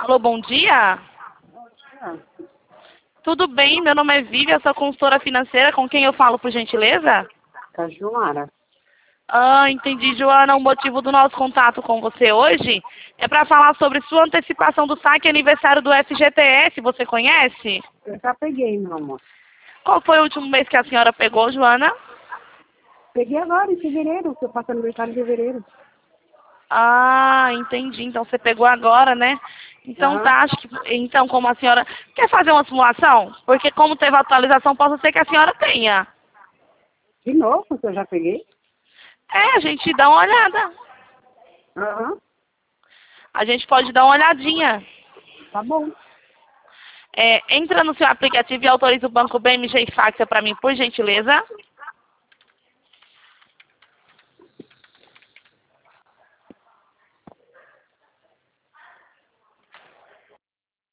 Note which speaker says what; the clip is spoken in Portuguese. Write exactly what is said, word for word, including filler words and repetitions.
Speaker 1: Alô, bom dia.
Speaker 2: Ah,
Speaker 1: Tudo bem? Meu nome é Vivi, eu sou consultora financeira. Com quem eu falo, por gentileza?
Speaker 2: Cajuara.
Speaker 1: Ah, entendi, Joana. O motivo do nosso contato com você hoje é para falar sobre sua antecipação do saque aniversário do F G T S. Você conhece?
Speaker 2: Eu já peguei, meu amor.
Speaker 1: Qual foi o último mês que a senhora pegou, Joana?
Speaker 2: Peguei agora, em fevereiro, que eu faço aniversário em fevereiro.
Speaker 1: Ah, entendi. Então você pegou agora, né? Então
Speaker 2: Aham.
Speaker 1: tá, acho que. Então, como a senhora. Quer fazer uma simulação? Porque como teve atualização, possa ser que a senhora tenha.
Speaker 2: De novo, que eu já peguei.
Speaker 1: É, a gente dá uma olhada.
Speaker 2: Aham.
Speaker 1: A gente pode dar uma olhadinha.
Speaker 2: Tá bom.
Speaker 1: É, entra no seu aplicativo e autoriza o banco B M G e faxa para mim, por gentileza.